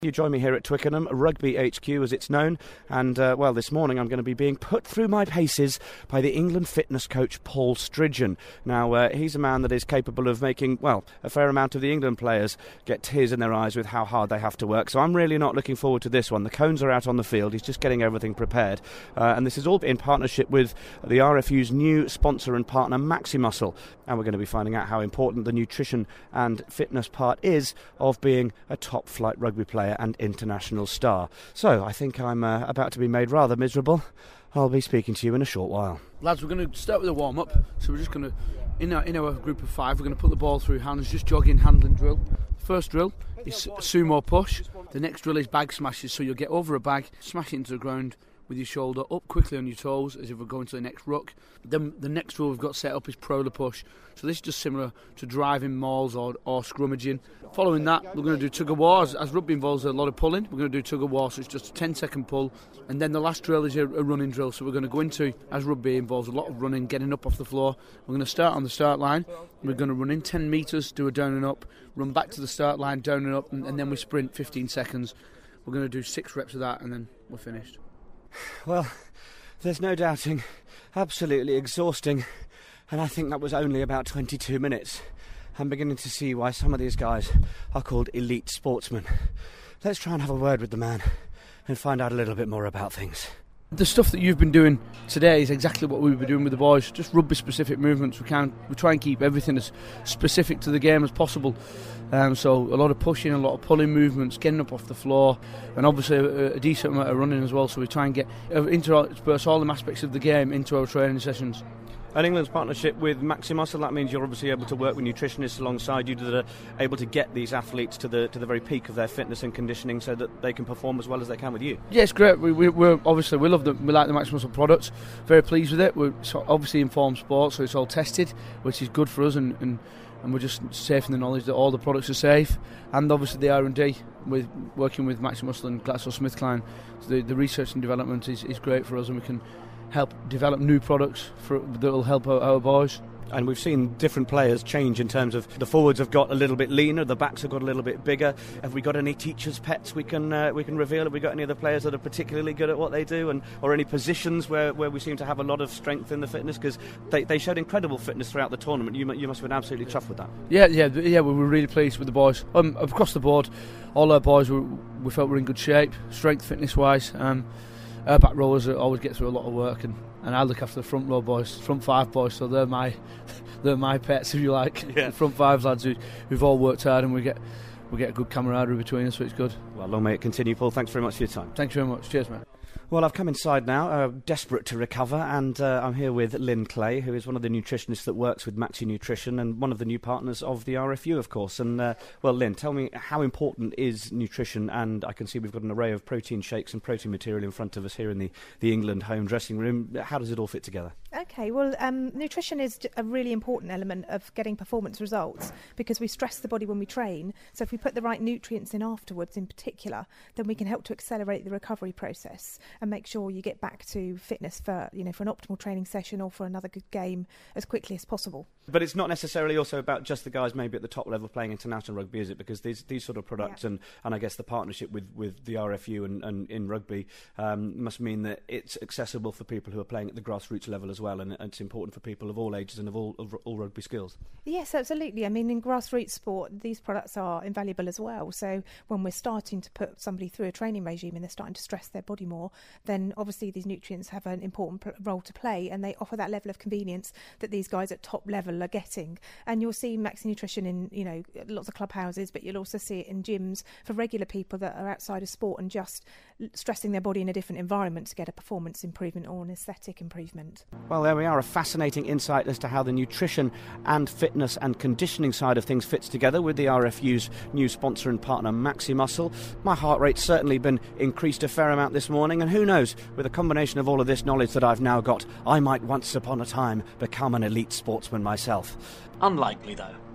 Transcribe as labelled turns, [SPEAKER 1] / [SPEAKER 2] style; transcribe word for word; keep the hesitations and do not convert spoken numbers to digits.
[SPEAKER 1] You join me here at Twickenham, Rugby H Q as it's known, and uh, well, this morning I'm going to be being put through my paces by the England fitness coach Paul Stridgen. Now, uh, he's a man that is capable of making, well, a fair amount of the England players get tears in their eyes with how hard they have to work, so I'm really not looking forward to this one. The cones are out on the field, he's just getting everything prepared, uh, and this is all in partnership with the R F U's new sponsor and partner, Maximuscle, and we're going to be finding out how important the nutrition and fitness part is of being a top-flight rugby player and international star. So I think I'm uh, about to be made rather miserable. I'll be speaking to you in a short while.
[SPEAKER 2] Lads, we're going to start with a warm-up. So we're just going to, in our, in our group of five, we're going to put the ball through hands, just jogging, handling drill. First drill is sumo push. The next drill is bag smashes. So you'll get over a bag, smash it into the ground with your shoulder up quickly on your toes as if we're going to the next ruck. Then the next drill we've got set up is proler push. So this is just similar to driving mauls or, or scrummaging. Following that, we're going to do tug of war. As, as rugby involves a lot of pulling, we're going to do tug of war, so it's just a ten second pull. And then the last drill is a, a running drill. So we're going to go into, as rugby involves a lot of running, getting up off the floor. We're going to start on the start line. We're going to run in ten metres, do a down and up, run back to the start line, down and up, and, and then we sprint fifteen seconds. We're going to do six reps of that, and then we're finished.
[SPEAKER 1] Well, there's no doubting, absolutely exhausting, and I think that was only about twenty-two minutes. I'm beginning to see why some of these guys are called elite sportsmen. Let's try and have a word with the man and find out a little bit more about things.
[SPEAKER 2] The stuff that you've been doing today is exactly what we've been doing with the boys, just rugby-specific movements. We can we try and keep everything as specific to the game as possible. Um, so a lot of pushing, a lot of pulling movements, getting up off the floor, and obviously a, a decent amount of running as well. So we try and get uh, intersperse all the aspects of the game into our training sessions.
[SPEAKER 1] And England's partnership with Maximuscle, that means you're obviously able to work with nutritionists alongside you that are able to get these athletes to the to the very peak of their fitness and conditioning so that they can perform as well as they can with you.
[SPEAKER 2] Yeah, it's great. We, we, we're obviously we love the we like the Maximuscle products. Very pleased with it. We're obviously informed sport, so it's all tested, which is good for us, and, and, and we're just safe in the knowledge that all the products are safe. And obviously the R and D with working with Maximuscle and GlaxoSmithKline, so the, the research and development is, is great for us, and we can help develop new products for, that will help our, our boys.
[SPEAKER 1] And we've seen different players change in terms of the forwards have got a little bit leaner, the backs have got a little bit bigger. Have we got any teachers' pets we can uh, we can reveal? Have we got any other players that are particularly good at what they do, and or any positions where, where we seem to have a lot of strength in the fitness? Because they, they showed incredible fitness throughout the tournament. You you must have been absolutely chuffed with that.
[SPEAKER 2] Yeah, yeah, yeah. We were really pleased with the boys. Um, across the board, all our boys were, we felt were in good shape, strength, fitness wise. Um, our back rowers always get through a lot of work, and. And I look after the front row boys, front five boys, so they're my, they're my pets, if you like. Yeah. The front five lads who, who've all worked hard, and we get, we get a good camaraderie between us, so it's good.
[SPEAKER 1] Well, long may it continue, Paul. Thanks very much for your time.
[SPEAKER 2] Thanks very much. Cheers, mate.
[SPEAKER 1] Well, I've come inside now, uh, desperate to recover, and uh, I'm here with Lynn Clay, who is one of the nutritionists that works with Maxi Nutrition and one of the new partners of the R F U, of course. And, uh, well, Lynn, tell me, how important is nutrition? And I can see we've got an array of protein shakes and protein material in front of us here in the, the England home dressing room. How does it all fit together?
[SPEAKER 3] Okay, well, um, nutrition is a really important element of getting performance results because we stress the body when we train. So if we put the right nutrients in afterwards, in particular, then we can help to accelerate the recovery process and make sure you get back to fitness for, you know, for an optimal training session or for another good game as quickly as possible.
[SPEAKER 1] But it's not necessarily also about just the guys maybe at the top level playing international rugby, is it? Because these these sort of products, yeah. and, and I guess the partnership with, with the R F U and, and in rugby um, must mean that it's accessible for people who are playing at the grassroots level as well, and it's important for people of all ages and of all of all rugby skills.
[SPEAKER 3] Yes, absolutely. I mean, in grassroots sport, these products are invaluable as well. So when we're starting to put somebody through a training regime and they're starting to stress their body more, then obviously these nutrients have an important p- role to play, and they offer that level of convenience that these guys at top level are getting. And you'll see Maxi Nutrition in, you know, lots of clubhouses, but you'll also see it in gyms for regular people that are outside of sport and just stressing their body in a different environment to get a performance improvement or an aesthetic improvement.
[SPEAKER 1] Well, there we are, a fascinating insight as to how the nutrition and fitness and conditioning side of things fits together with the R F U's new sponsor and partner, Maximuscle. My heart rate's certainly been increased a fair amount this morning, and who knows, with a combination of all of this knowledge that I've now got, I might once upon a time become an elite sportsman myself.
[SPEAKER 4] Unlikely, though.